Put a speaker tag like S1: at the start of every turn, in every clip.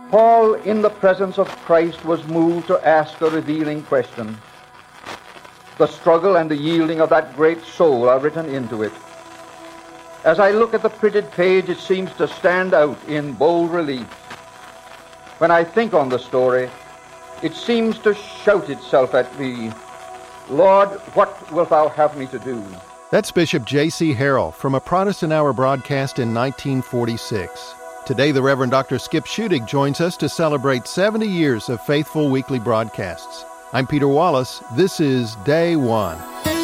S1: Paul, in the presence of Christ, was moved to ask a revealing question. The struggle and the yielding of that great soul are written into it. As I look at the printed page, it seems to stand out in bold relief. When I think on the story, it seems to shout itself at me, Lord, what wilt thou have me to do?
S2: That's Bishop J.C. Harrell from a Protestant Hour broadcast in 1946. Today, the Reverend Dr. Skip Schutig joins us to celebrate 70 years of faithful weekly broadcasts. I'm Peter Wallace. This is Day One.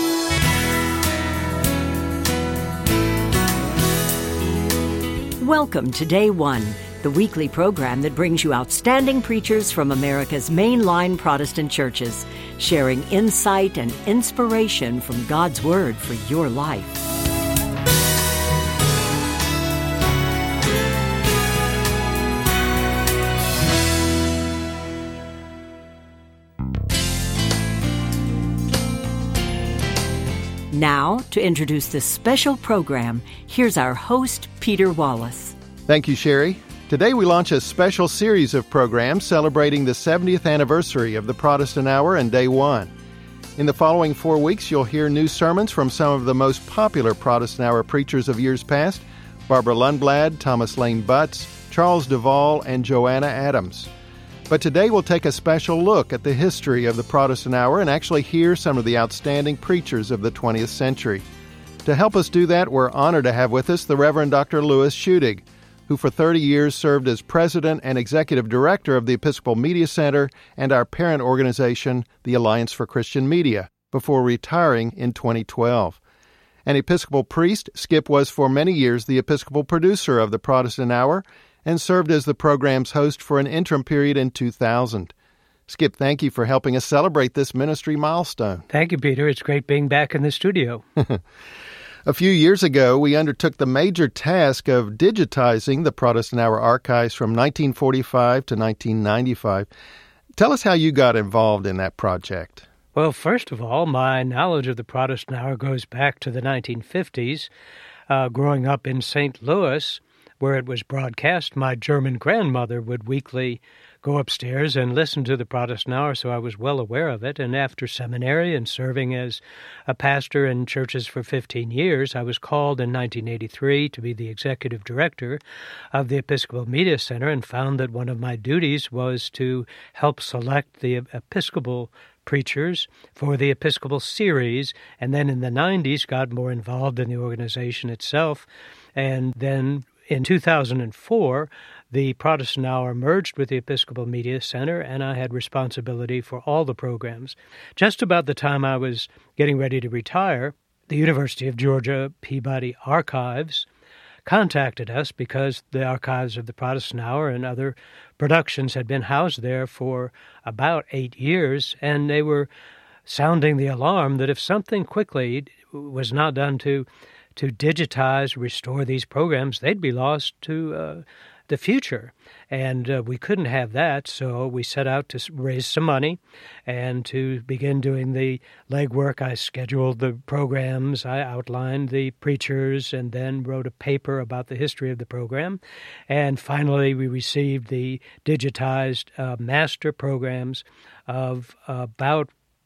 S3: Welcome to Day One, the weekly program that brings you outstanding preachers from America's mainline Protestant churches, sharing insight and inspiration from God's Word for your life. Now, to introduce this special program, here's our host, Peter Wallace.
S2: Thank you, Sherry. Today we launch a special series of programs celebrating the 70th anniversary of the Protestant Hour and Day One. In the following 4 weeks, you'll hear new sermons from some of the most popular Protestant Hour preachers of years past, Barbara Lundblad, Thomas Lane Butts, Charles Duvall, and Joanna Adams. But today we'll take a special look at the history of the Protestant Hour and actually hear some of the outstanding preachers of the 20th century. To help us do that, we're honored to have with us the Reverend Dr. Louis Schutig, who for 30 years served as President and Executive Director of the Episcopal Media Center and our parent organization, the Alliance for Christian Media, before retiring in 2012. An Episcopal priest, Skip was for many years the Episcopal producer of the Protestant Hour and served as the program's host for an interim period in 2000. Skip, thank you for helping us celebrate this ministry milestone.
S4: Thank you, Peter. It's great being back in the studio.
S2: A few years ago, we undertook the major task of digitizing the Protestant Hour archives from 1945 to 1995. Tell us how you got involved in that project.
S4: Well, first of all, my knowledge of the Protestant Hour goes back to the 1950s. Growing up in St. Louis, where it was broadcast, my German grandmother would weekly go upstairs and listen to the Protestant Hour, so I was well aware of it. And after seminary and serving as a pastor in churches for 15 years, I was called in 1983 to be the executive director of the Episcopal Media Center and found that one of my duties was to help select the Episcopal preachers for the Episcopal series, and then in the 90s got more involved in the organization itself. And then in 2004, the Protestant Hour merged with the Episcopal Media Center, and I had responsibility for all the programs. Just about the time I was getting ready to retire, the University of Georgia Peabody Archives contacted us because the archives of the Protestant Hour and other productions had been housed there for about 8 years, and they were sounding the alarm that if something quickly was not done to digitize, restore these programs, they'd be lost to the future. And we couldn't have that, so we set out to raise some money and to begin doing the legwork. I scheduled the programs, I outlined the preachers, and then wrote a paper about the history of the program. And finally, we received the digitized master programs of about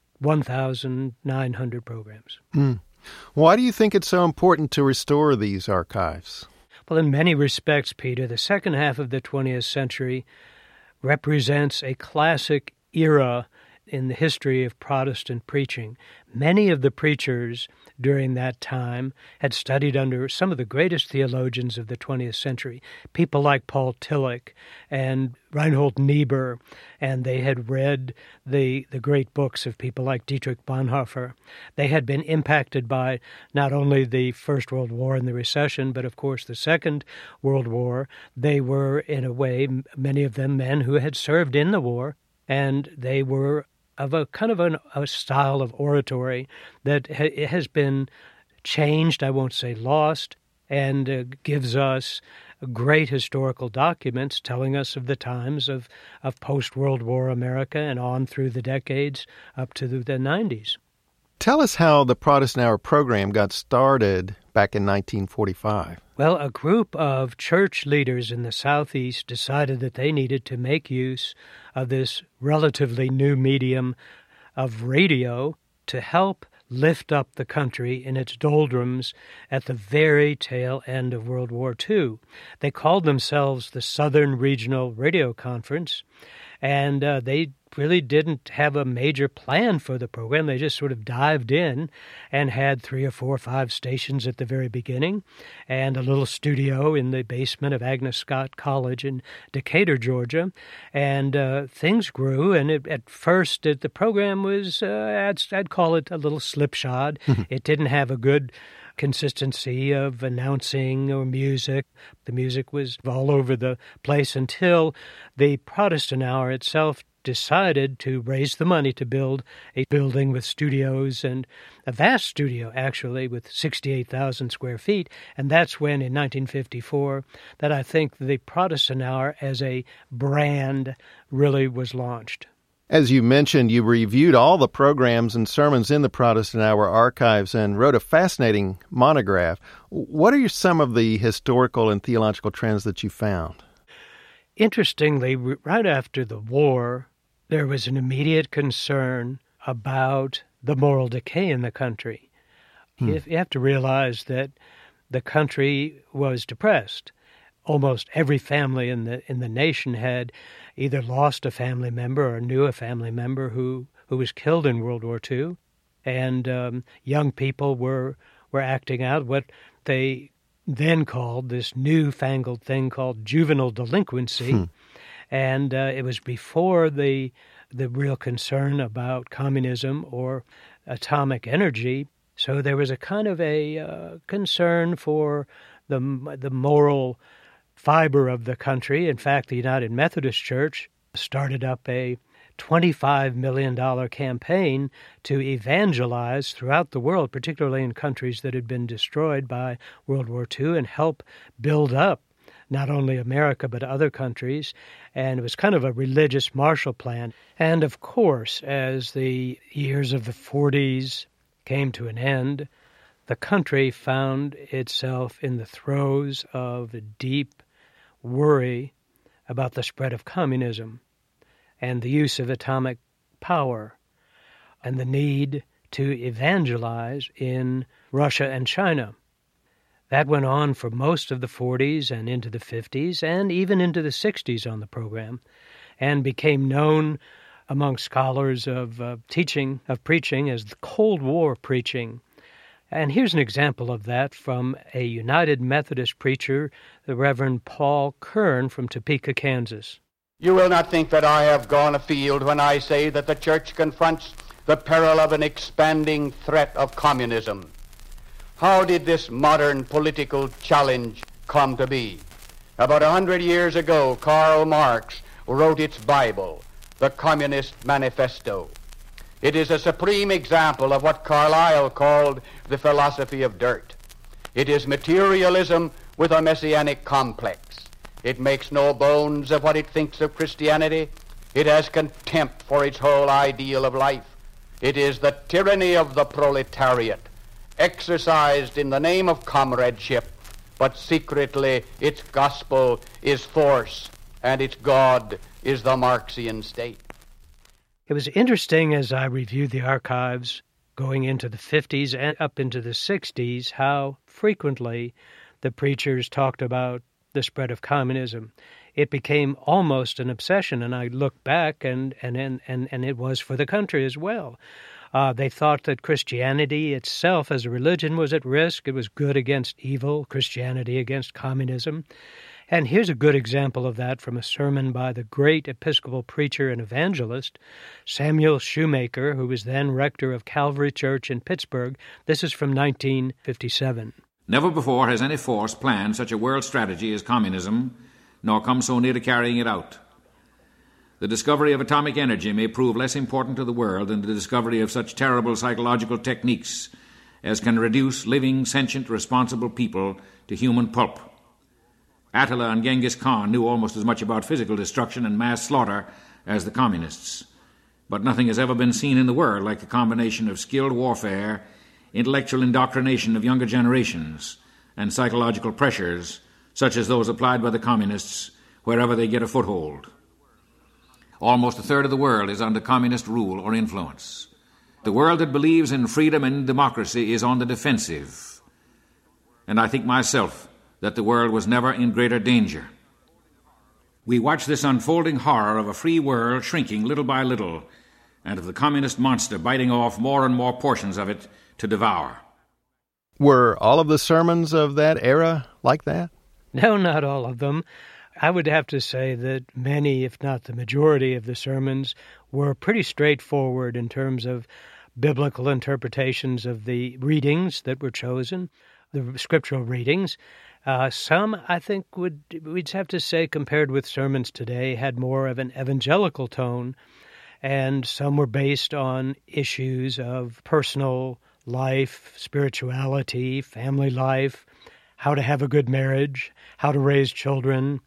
S4: 1,900 programs.
S2: Why do you think it's so important to restore these archives?
S4: Well, in many respects, Peter, the second half of the 20th century represents a classic era in the history of Protestant preaching. Many of the preachers during that time had studied under some of the greatest theologians of the 20th century, people like Paul Tillich and Reinhold Niebuhr, and they had read the great books of people like Dietrich Bonhoeffer. They had been impacted by not only the First World War and the recession, but of course the Second World War. They were, in a way, many of them men who had served in the war, and they were of a kind of a style of oratory that has been changed, I won't say lost, and gives us great historical documents telling us of the times of post-World War America and on through the decades up to the 90s.
S2: Tell us how the Protestant Hour program got started back in 1945.
S4: Well, a group of church leaders in the Southeast decided that they needed to make use of this relatively new medium of radio to help lift up the country in its doldrums at the very tail end of World War II. They called themselves the Southern Regional Radio Conference, and they really didn't have a major plan for the program. They just sort of dived in and had 3 or 4 or 5 stations at the very beginning and a little studio in the basement of Agnes Scott College in Decatur, Georgia. And things grew, and at first the program was, I'd call it a little slipshod. It didn't have a good consistency of announcing or music. The music was all over the place until the Protestant Hour itself decided to raise the money to build a building with studios, and a vast studio, actually, with 68,000 square feet. And that's when, in 1954, that I think the Protestant Hour as a brand really was launched.
S2: As you mentioned, you reviewed all the programs and sermons in the Protestant Hour archives and wrote a fascinating monograph. What are some of the historical and theological trends that you found?
S4: Interestingly, right after the war, there was an immediate concern about the moral decay in the country. You have to realize that the country was depressed. Almost every family in the nation had either lost a family member or knew a family member who was killed in World War II. And young people were acting out what they then called this newfangled thing called juvenile delinquency. And it was before the real concern about communism or atomic energy. So there was a kind of a concern for the moral fiber of the country. In fact, the United Methodist Church started up a $25 million campaign to evangelize throughout the world, particularly in countries that had been destroyed by World War II, and help build up not only America but other countries. And it was kind of a religious Marshall Plan. And of course, as the years of the 40s came to an end, the country found itself in the throes of deep worry about the spread of communism and the use of atomic power and the need to evangelize in Russia and China. That went on for most of the 40s and into the 50s and even into the 60s on the program, and became known among scholars of preaching as the Cold War preaching. And here's an example of that from a United Methodist preacher, the Reverend Paul Kern from Topeka, Kansas.
S5: You will not think that I have gone afield when I say that the church confronts the peril of an expanding threat of communism. How did this modern political challenge come to be? About 100 years ago, Karl Marx wrote its Bible, the Communist Manifesto. It is a supreme example of what Carlyle called the philosophy of dirt. It is materialism with a messianic complex. It makes no bones of what it thinks of Christianity. It has contempt for its whole ideal of life. It is the tyranny of the proletariat, exercised in the name of comradeship, but secretly its gospel is force, and its God is the Marxian state.
S4: It was interesting as I reviewed the archives going into the 50s and up into the 60s how frequently the preachers talked about the spread of communism. It became almost an obsession, and I look back and it was for the country as well. They thought that Christianity itself as a religion was at risk. It was good against evil, Christianity against communism. And here's a good example of that from a sermon by the great Episcopal preacher and evangelist, Samuel Shoemaker, who was then rector of Calvary Church in Pittsburgh. This is from 1957.
S6: Never before has any force planned such a world strategy as communism, nor come so near to carrying it out. The discovery of atomic energy may prove less important to the world than the discovery of such terrible psychological techniques as can reduce living, sentient, responsible people to human pulp. Attila and Genghis Khan knew almost as much about physical destruction and mass slaughter as the communists. but nothing has ever been seen in the world like the combination of skilled warfare, intellectual indoctrination of younger generations, and psychological pressures, such as those applied by the communists wherever they get a foothold. Almost a third of the world is under communist rule or influence. The world that believes in freedom and democracy is on the defensive. And I think myself that the world was never in greater danger. We watch this unfolding horror of a free world shrinking little by little, and of the communist monster biting off more and more portions of it to devour.
S2: Were all of the sermons of that era like that?
S4: No, not all of them. I would have to say that many, if not the majority of the sermons, were pretty straightforward in terms of biblical interpretations of the readings that were chosen, the scriptural readings. Some, I think, we'd have to say, compared with sermons today, had more of an evangelical tone, and some were based on issues of personal life, spirituality, family life, how to have a good marriage, how to raise children.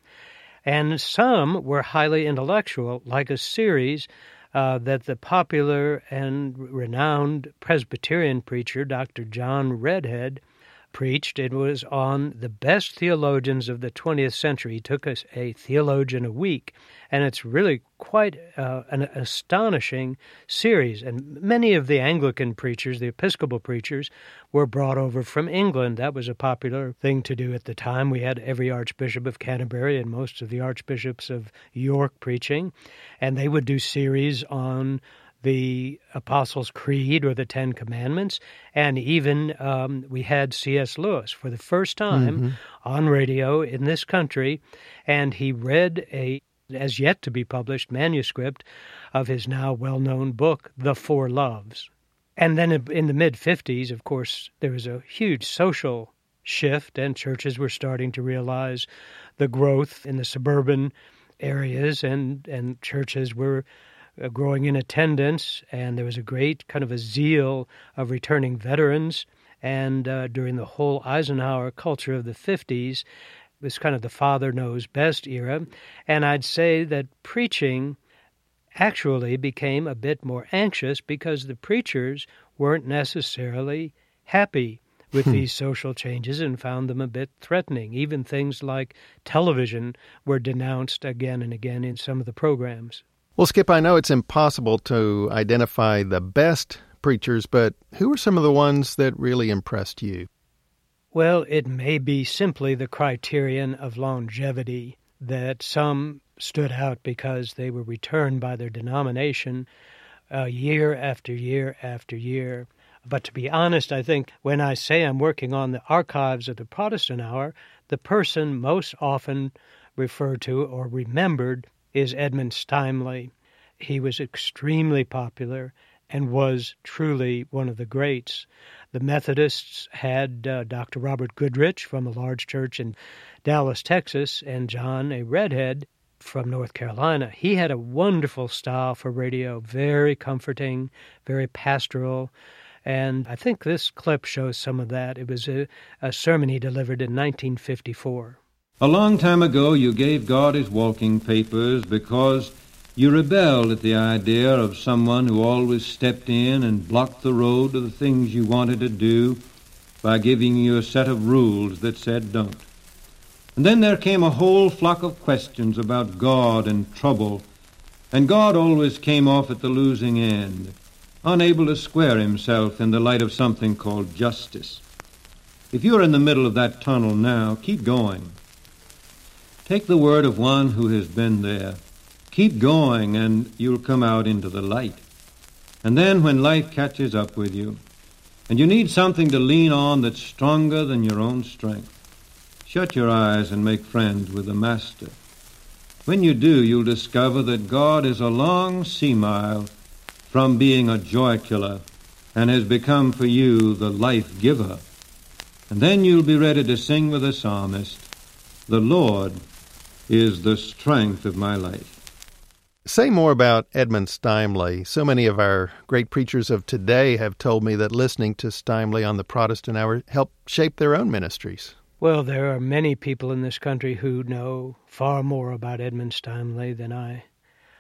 S4: And some were highly intellectual, like a series that the popular and renowned Presbyterian preacher, Dr. John Redhead, preached. It was on the best theologians of the 20th century. He took us a theologian a week, and it's really quite an astonishing series. And many of the Anglican preachers, the Episcopal preachers, were brought over from England. That was a popular thing to do at the time. We had every Archbishop of Canterbury and most of the Archbishops of York preaching, and they would do series on the Apostles' Creed or the Ten Commandments, and even we had C.S. Lewis for the first time on radio in this country, and he read a as yet to be published manuscript of his now well-known book, The Four Loves. And then in the mid-50s, of course, there was a huge social shift, and churches were starting to realize the growth in the suburban areas, and churches were growing in attendance, and there was a great kind of a zeal of returning veterans. And during the whole Eisenhower culture of the 50s, it was kind of the Father Knows Best era. And I'd say that preaching actually became a bit more anxious because the preachers weren't necessarily happy with these social changes and found them a bit threatening. Even things like television were denounced again and again in some of the programs.
S2: Well, Skip, I know it's impossible to identify the best preachers, but who are some of the ones that really impressed you?
S4: Well, it may be simply the criterion of longevity that some stood out because they were returned by their denomination year after year after year. But to be honest, I think when I say I'm working on the archives of the Protestant Hour, the person most often referred to or remembered is Edmund Steinle. He was extremely popular and was truly one of the greats. The Methodists had Dr. Robert Goodrich from a large church in Dallas, Texas, and John A. Redhead from North Carolina. He had a wonderful style for radio, very comforting, very pastoral, and I think this clip shows some of that. It was a sermon he delivered in 1954.
S7: A long time ago you gave God his walking papers because you rebelled at the idea of someone who always stepped in and blocked the road to the things you wanted to do by giving you a set of rules that said don't. And then there came a whole flock of questions about God and trouble, and God always came off at the losing end, unable to square himself in the light of something called justice. If you're in the middle of that tunnel now, keep going. Take the word of one who has been there. Keep going, and you'll come out into the light. And then when life catches up with you, and you need something to lean on that's stronger than your own strength, shut your eyes and make friends with the Master. When you do, you'll discover that God is a long sea mile from being a joy killer and has become for you the life giver. And then you'll be ready to sing with the psalmist, "The Lord is the strength of my life."
S2: Say more about Edmund Steinle. So many of our great preachers of today have told me that listening to Steinle on the Protestant Hour helped shape their own ministries.
S4: Well, there are many people in this country who know far more about Edmund Steinle than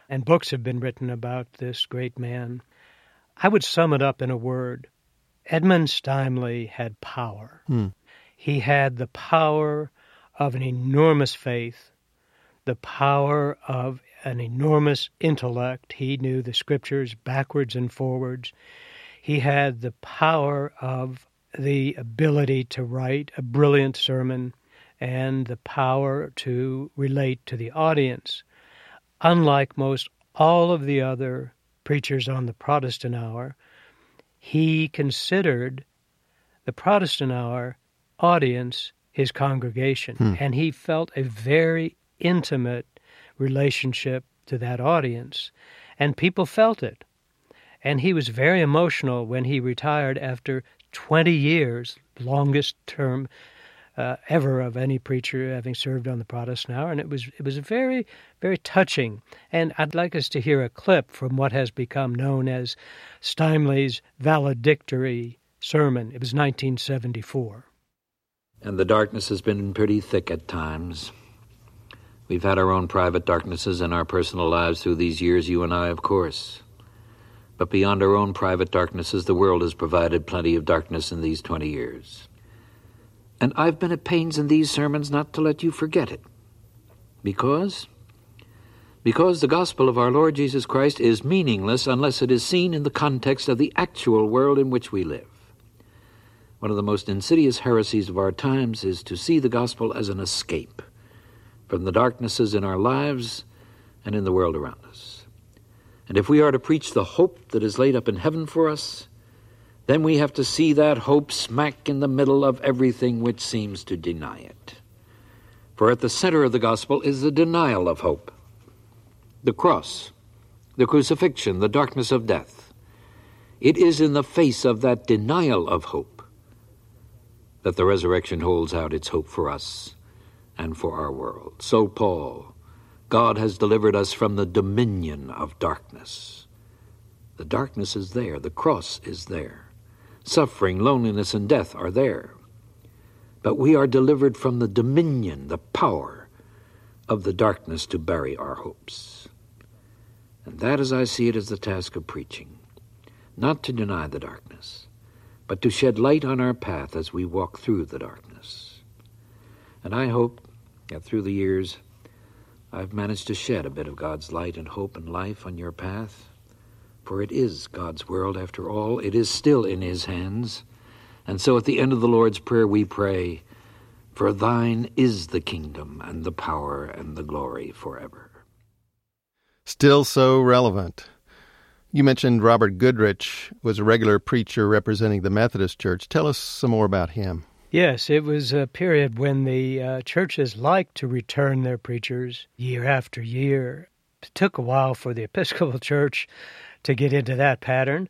S4: and books have been written about this great man. I would sum it up in a word. Edmund Steinle had power. He had the power of an enormous faith, the power of an enormous intellect. He knew the Scriptures backwards and forwards. He had the power of the ability to write a brilliant sermon and the power to relate to the audience. Unlike most all of the other preachers on the Protestant Hour, he considered the Protestant Hour audience his congregation, and he felt a very intimate relationship to that audience, and people felt it. And he was very emotional when he retired after 20 years, longest term ever of any preacher having served on the Protestant Hour, and it was very, very touching. And I'd like us to hear a clip from what has become known as Steinle's valedictory sermon. It was 1974.
S8: And the darkness has been pretty thick at times. We've had our own private darknesses in our personal lives through these years, you and I, of course. But beyond our own private darknesses, the world has provided plenty of darkness in these 20 years. And I've been at pains in these sermons not to let you forget it. Because the gospel of our Lord Jesus Christ is meaningless unless it is seen in the context of the actual world in which we live. One of the most insidious heresies of our times is to see the gospel as an escape from the darknesses in our lives and in the world around us. And if we are to preach the hope that is laid up in heaven for us, then we have to see that hope smack in the middle of everything which seems to deny it. For at the center of the gospel is the denial of hope. The cross, the crucifixion, the darkness of death. It is in the face of that denial of hope that the resurrection holds out its hope for us and for our world. So Paul, God has delivered us from the dominion of darkness. The darkness is there. The cross is there. Suffering, loneliness, and death are there. But we are delivered from the dominion, the power of the darkness to bury our hopes. And that, as I see it, is the task of preaching. Not to deny the darkness, but to shed light on our path as we walk through the darkness. And I hope that through the years, I've managed to shed a bit of God's light and hope and life on your path. For it is God's world, after all. It is still in his hands. And so at the end of the Lord's Prayer we pray, "For thine is the kingdom and the power and the glory forever."
S2: Still so relevant. You mentioned Robert Goodrich was a regular preacher representing the Methodist Church. Tell us some more about him.
S4: Yes, it was a period when the churches liked to return their preachers year after year. It took a while for the Episcopal Church to get into that pattern,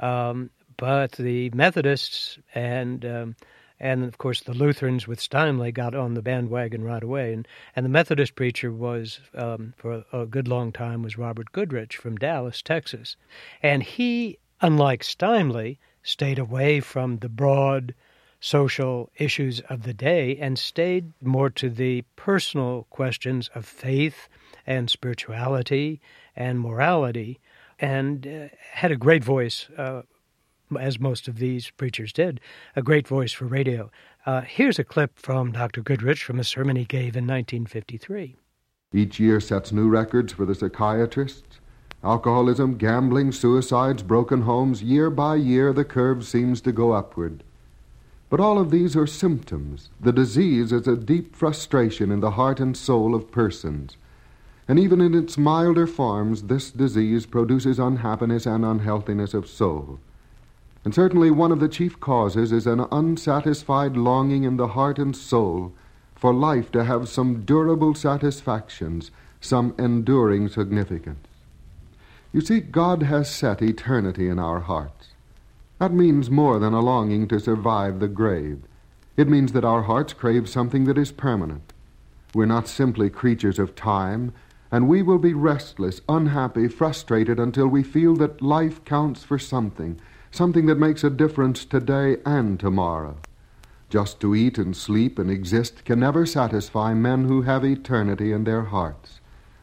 S4: but the Methodists and of course the Lutherans with Steinle got on the bandwagon right away. And the Methodist preacher was, for a good long time, was Robert Goodrich from Dallas, Texas. And he, unlike Steinle, stayed away from the broad social issues of the day and stayed more to the personal questions of faith and spirituality and morality, and had a great voice, as most of these preachers did, a great voice for radio. Here's a clip from Dr. Goodrich from a sermon he gave in 1953.
S9: Each year sets new records for the psychiatrists. Alcoholism, gambling, suicides, broken homes, year by year the curve seems to go upward. But all of these are symptoms. The disease is a deep frustration in the heart and soul of persons. And even in its milder forms, this disease produces unhappiness and unhealthiness of soul. And certainly one of the chief causes is an unsatisfied longing in the heart and soul for life to have some durable satisfactions, some enduring significance. You see, God has set eternity in our hearts. That means more than a longing to survive the grave. It means that our hearts crave something that is permanent. We're not simply creatures of time, and we will be restless, unhappy, frustrated until we feel that life counts for something that makes a difference today and tomorrow. Just to eat and sleep and exist can never satisfy men who have eternity in their hearts.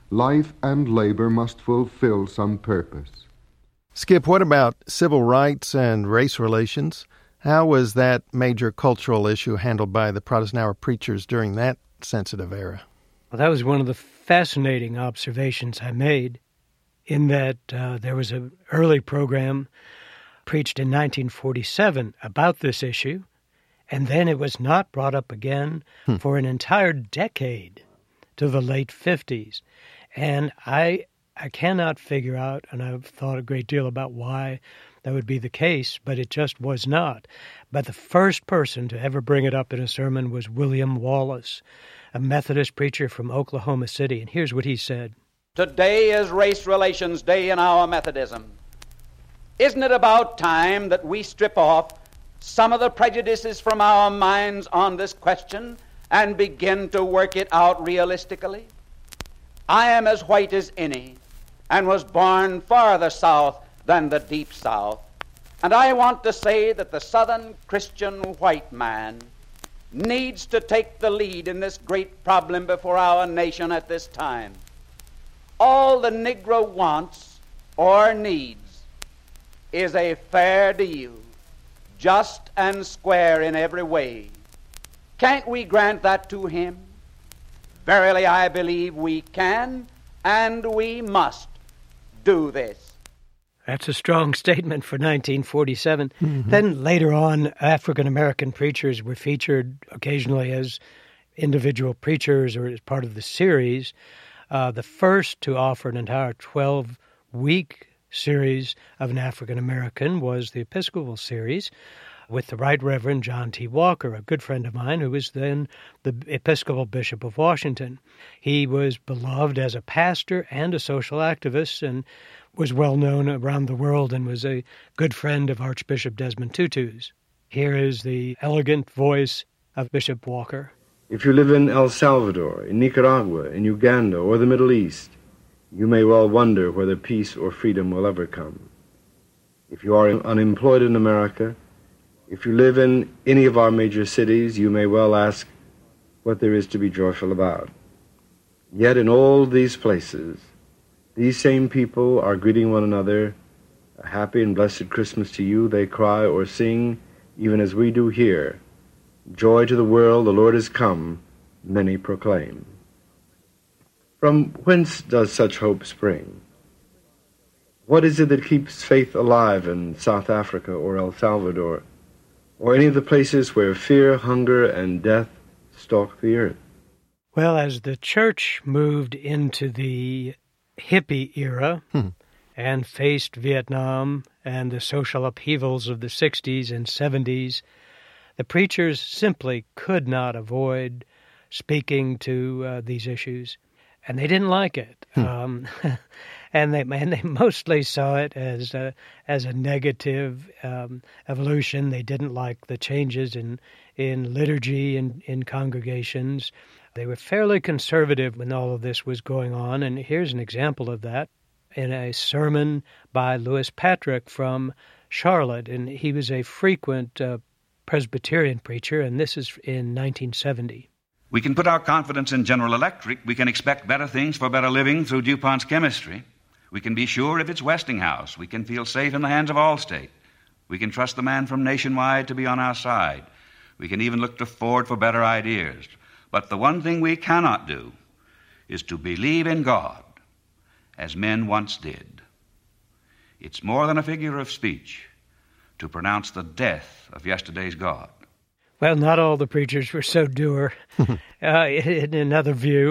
S9: life and labor must fulfill some purpose.
S2: Skip, what about civil rights and race relations? How was that major cultural issue handled by the Protestant Hour preachers during that sensitive era?
S4: Well, that was one of the fascinating observations I made, in that there was an early program preached in 1947 about this issue, and then it was not brought up again for an entire decade to the late 50s. And I cannot figure out, and I've thought a great deal about why that would be the case, but it just was not. But the first person to ever bring it up in a sermon was William Wallace, a Methodist preacher from Oklahoma City. And here's what he said.
S10: Today is Race Relations Day in our Methodism. Isn't it about time that we strip off some of the prejudices from our minds on this question and begin to work it out realistically? I am as white as any and was born farther south than the deep south. And I want to say that the Southern Christian white man needs to take the lead in this great problem before our nation at this time. All the Negro wants or needs is a fair deal, just and square in every way. Can't we grant that to him? Verily, I believe we can and we must do this.
S4: That's a strong statement for 1947.
S2: Mm-hmm.
S4: Then later on, African-American preachers were featured occasionally as individual preachers or as part of the series. The first to offer an entire 12-week series of an African-American was the Episcopal series with the Right Reverend John T. Walker, a good friend of mine who was then the Episcopal Bishop of Washington. He was beloved as a pastor and a social activist and was well known around the world and was a good friend of Archbishop Desmond Tutu's. Here is the elegant voice of Bishop Walker.
S11: If you live in El Salvador, in Nicaragua, in Uganda, or the Middle East, you may well wonder whether peace or freedom will ever come. If you are unemployed in America, if you live in any of our major cities, you may well ask what there is to be joyful about. Yet in all these places, these same people are greeting one another, a happy and blessed Christmas to you, they cry or sing, even as we do here. Joy to the world, the Lord is come, many proclaim. From whence does such hope spring? What is it that keeps faith alive in South Africa or El Salvador, or any of the places where fear, hunger, and death stalk the earth?
S4: Well, as the church moved into the hippie era and faced Vietnam and the social upheavals of the 60s and 70s, the preachers simply could not avoid speaking to these issues. And they didn't like it, and they mostly saw it as a negative evolution. They didn't like the changes in liturgy and in congregations. They were fairly conservative when all of this was going on, and here's an example of that in a sermon by Louis Patrick from Charlotte, and he was a frequent Presbyterian preacher, and this is in 1970.
S12: We can put our confidence in General Electric. We can expect better things for better living through DuPont's chemistry. We can be sure if it's Westinghouse. We can feel safe in the hands of Allstate. We can trust the man from Nationwide to be on our side. We can even look to Ford for better ideas. But the one thing we cannot do is to believe in God as men once did. It's more than a figure of speech to pronounce the death of yesterday's God.
S4: Well, not all the preachers were so dour. In another view,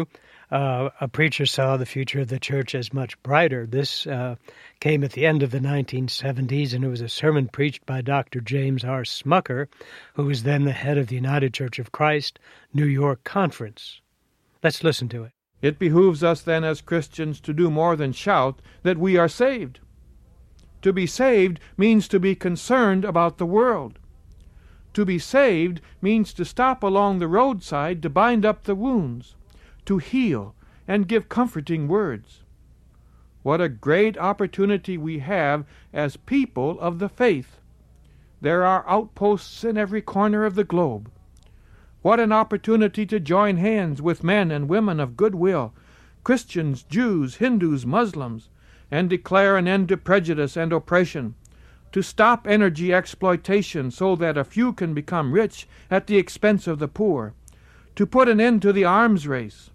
S4: a preacher saw the future of the church as much brighter. This came at the end of the 1970s, and it was a sermon preached by Dr. James R. Smucker, who was then the head of the United Church of Christ New York Conference. Let's listen to it.
S13: It behooves us then as Christians to do more than shout that we are saved. To be saved means to be concerned about the world. To be saved means to stop along the roadside to bind up the wounds, to heal and give comforting words. What a great opportunity we have as people of the faith. There are outposts in every corner of the globe. What an opportunity to join hands with men and women of goodwill, Christians, Jews, Hindus, Muslims, and declare an end to prejudice and oppression, to stop energy exploitation so that a few can become rich at the expense of the poor, to put an end to the arms race.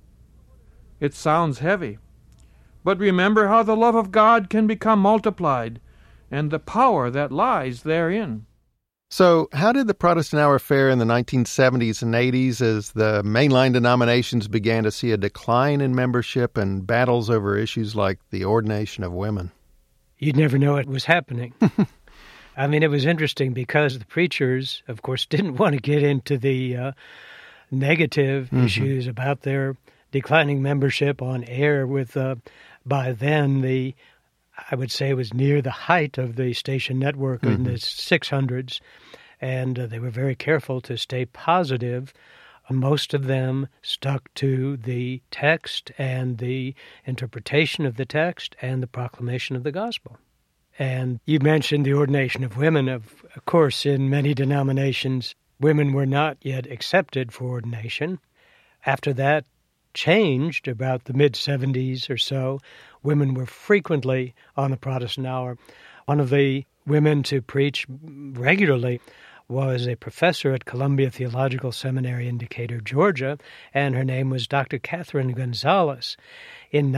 S13: It sounds heavy, but remember how the love of God can become multiplied and the power that lies therein.
S2: So, how did the Protestant Hour fare in the 1970s and 80s as the mainline denominations began to see a decline in membership and battles over issues like the ordination of women?
S4: You'd never know it was happening. I mean, it was interesting because the preachers, of course, didn't want to get into the negative issues about their declining membership on air with, by then, I would say it was near the height of the station network in the 600s, and they were very careful to stay positive. Most of them stuck to the text and the interpretation of the text and the proclamation of the gospel. And you mentioned the ordination of women. Of course, in many denominations, women were not yet accepted for ordination. After that changed, about the mid-70s or so, women were frequently on the Protestant Hour. One of the women to preach regularly was a professor at Columbia Theological Seminary in Decatur, Georgia, and her name was Dr. Catherine Gonzalez. In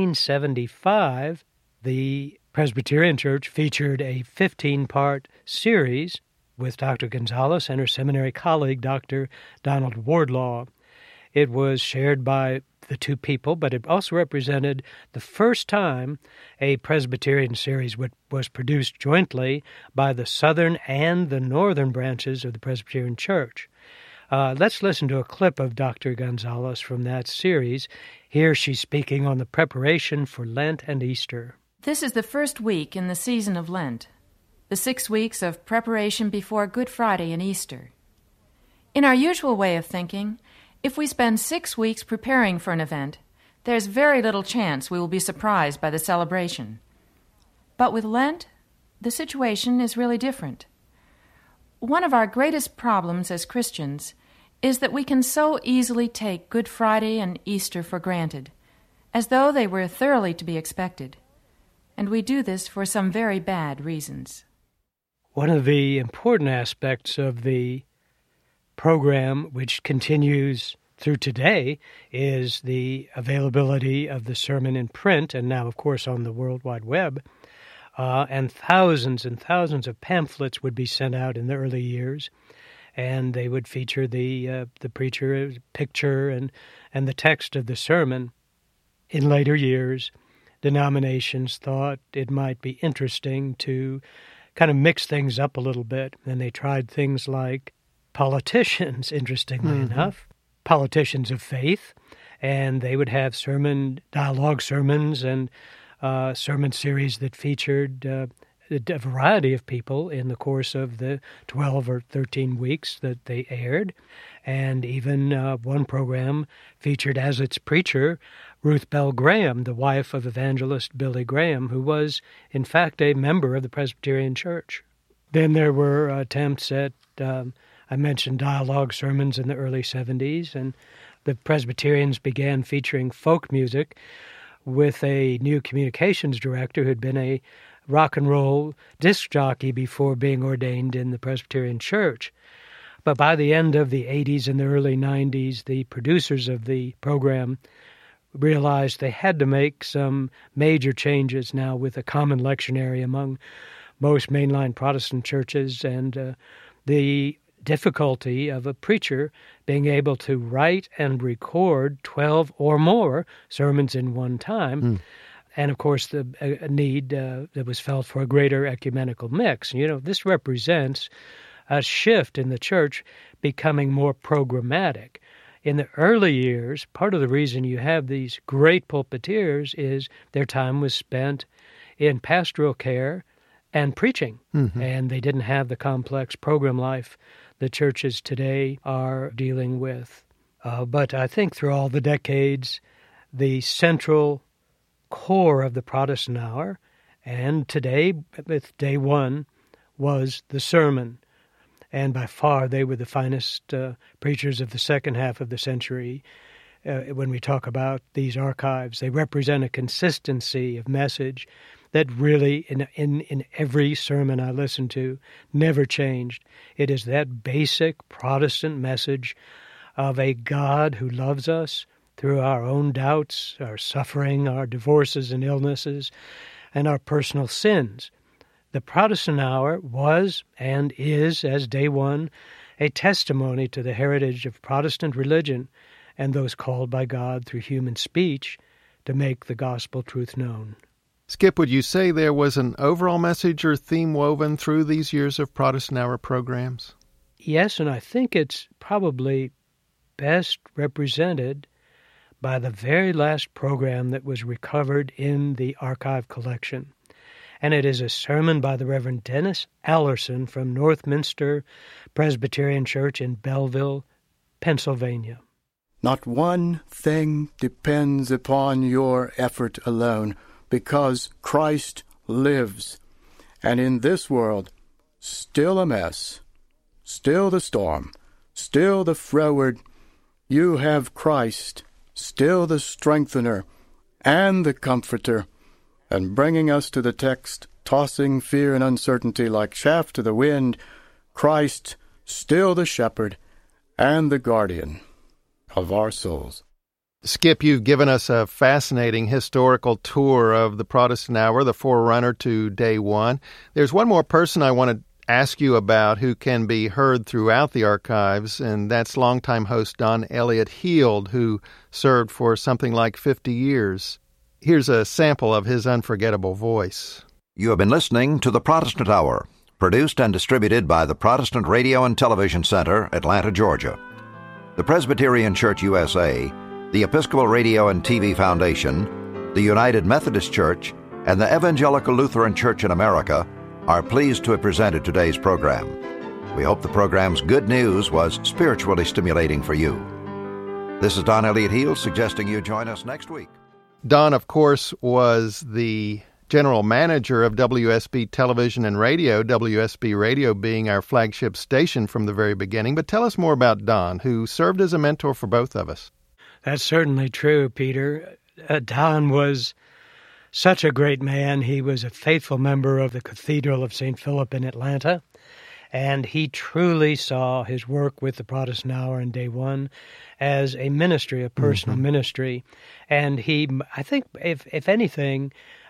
S4: 1975, the Presbyterian Church featured a 15-part series with Dr. Gonzalez and her seminary colleague, Dr. Donald Wardlaw. It was shared by the two people, but it also represented the first time a Presbyterian series was produced jointly by the southern and the northern branches of the Presbyterian Church. Let's listen to a clip of Dr. Gonzalez from that series. Here she's speaking on the preparation for Lent and Easter.
S14: This is the first week in the season of Lent, the 6 weeks of preparation before Good Friday and Easter. In our usual way of thinking, if we spend 6 weeks preparing for an event, there's very little chance we will be surprised by the celebration. But with Lent, the situation is really different. One of our greatest problems as Christians is that we can so easily take Good Friday and Easter for granted, as though they were thoroughly to be expected. And we do this for some very bad reasons.
S4: One of the important aspects of the program, which continues through today, is the availability of the sermon in print and now, of course, on the World Wide Web. And thousands of pamphlets would be sent out in the early years, and they would feature the preacher's picture and the text of the sermon. In later years, denominations thought it might be interesting to kind of mix things up a little bit, and they tried things like politicians, interestingly enough, politicians of faith, and they would have dialogue sermons and sermon series that featured a variety of people in the course of the 12 or 13 weeks that they aired. And even one program featured as its preacher Ruth Bell Graham, the wife of evangelist Billy Graham, who was, in fact, a member of the Presbyterian Church. Then there were attempts at I mentioned dialogue sermons in the early 70s, and the Presbyterians began featuring folk music with a new communications director who had been a rock and roll disc jockey before being ordained in the Presbyterian Church. But by the end of the 80s and the early 90s, the producers of the program realized they had to make some major changes now with a common lectionary among most mainline Protestant churches, and the difficulty of a preacher being able to write and record 12 or more sermons in one time. And, of course, the need that was felt for a greater ecumenical mix. You know, this represents a shift in the church becoming more programmatic. In the early years, part of the reason you have these great pulpiteers is their time was spent in pastoral care and preaching, and they didn't have the complex program life the churches today are dealing with. But I think through all the decades, the central core of the Protestant Hour, and today, with day one, was the sermon. And by far, they were the finest preachers of the second half of the century. when we talk about these archives. They represent a consistency of message that really, in every sermon I listened to, never changed. It is that basic Protestant message of a God who loves us through our own doubts, our suffering, our divorces and illnesses, and our personal sins. The Protestant Hour was and is, as Day One, a testimony to the heritage of Protestant religion and those called by God through human speech to make the gospel truth known.
S2: Skip, would you say there was an overall message or theme woven through these years of Protestant Hour programs?
S4: Yes, and I think it's probably best represented by the very last program that was recovered in the archive collection. And it is a sermon by the Reverend Dennis Allerson from Northminster Presbyterian Church in Belleville, Pennsylvania.
S15: Not one thing depends upon your effort alone, because Christ lives. And in this world, still a mess, still the storm, still the froward, you have Christ, still the strengthener and the comforter. And bringing us to the text, tossing fear and uncertainty like chaff to the wind, Christ, still the shepherd and the guardian of our souls.
S2: Skip, you've given us a fascinating historical tour of the Protestant Hour, the forerunner to Day One. There's one more person I want to ask you about who can be heard throughout the archives, and that's longtime host Don Elliott Heald, who served for something like 50 years. Here's a sample of his unforgettable voice.
S16: You have been listening to the Protestant Hour, produced and distributed by the Protestant Radio and Television Center, Atlanta, Georgia. The Presbyterian Church USA, the Episcopal Radio and TV Foundation, the United Methodist Church, and the Evangelical Lutheran Church in America are pleased to have presented today's program. We hope the program's good news was spiritually stimulating for you. This is Don Elliott Heald suggesting you join us next week.
S2: Don, of course, was the general manager of WSB Television and Radio, WSB Radio being our flagship station from the very beginning. But tell us more about Don, who served as a mentor for both of us.
S4: That's certainly true, Peter. Don was such a great man. He was a faithful member of the Cathedral of St. Philip in Atlanta, and he truly saw his work with the Protestant Hour and Day One as a ministry, a personal ministry. And he, I think, if anything,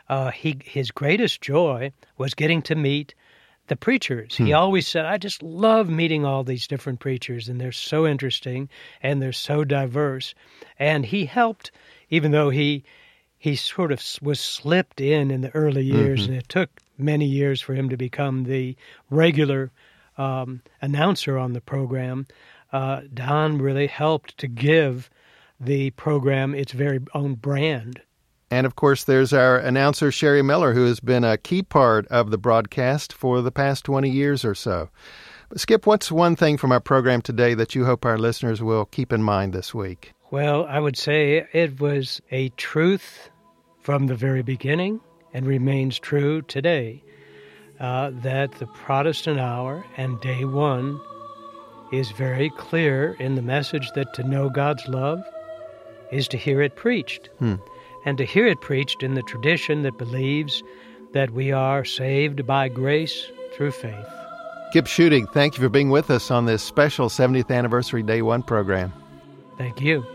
S4: his greatest joy was getting to meet the preachers. He always said, I just love meeting all these different preachers, and they're so interesting, and they're so diverse. And he helped, even though he sort of was slipped in the early years, and it took many years for him to become the regular announcer on the program. Don really helped to give the program its very own brand.
S2: And, of course, there's our announcer, Sherry Miller, who has been a key part of the broadcast for the past 20 years or so. But Skip, what's one thing from our program today that you hope our listeners will keep in mind this week?
S4: Well, I would say it was a truth from the very beginning and remains true today, that the Protestant Hour and Day One is very clear in the message that to know God's love is to hear it preached. And to hear it preached in the tradition that believes that we are saved by grace through faith.
S2: Skip Schudig, thank you for being with us on this special 70th Anniversary Day One program.
S4: Thank you.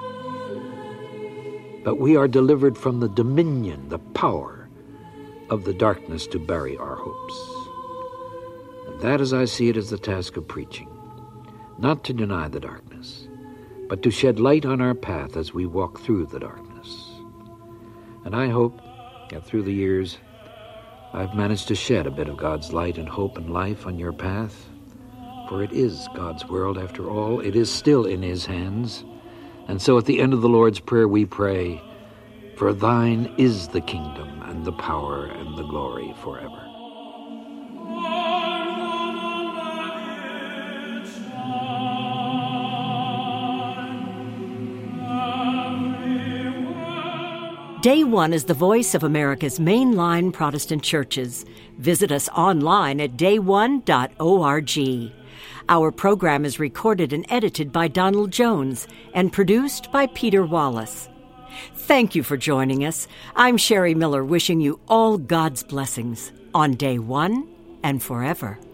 S8: But we are delivered from the dominion, the power of the darkness to bury our hopes. And that, as I see it, is the task of preaching. Not to deny the darkness, but to shed light on our path as we walk through the darkness. And I hope that through the years I've managed to shed a bit of God's light and hope and life on your path. For it is God's world after all. It is still in His hands. And so at the end of the Lord's Prayer we pray, for thine is the kingdom and the power and the glory forever.
S3: Day One is the voice of America's mainline Protestant churches. Visit us online at dayone.org. Our program is recorded and edited by Donald Jones and produced by Peter Wallace. Thank you for joining us. I'm Sherry Miller, wishing you all God's blessings on day one and forever.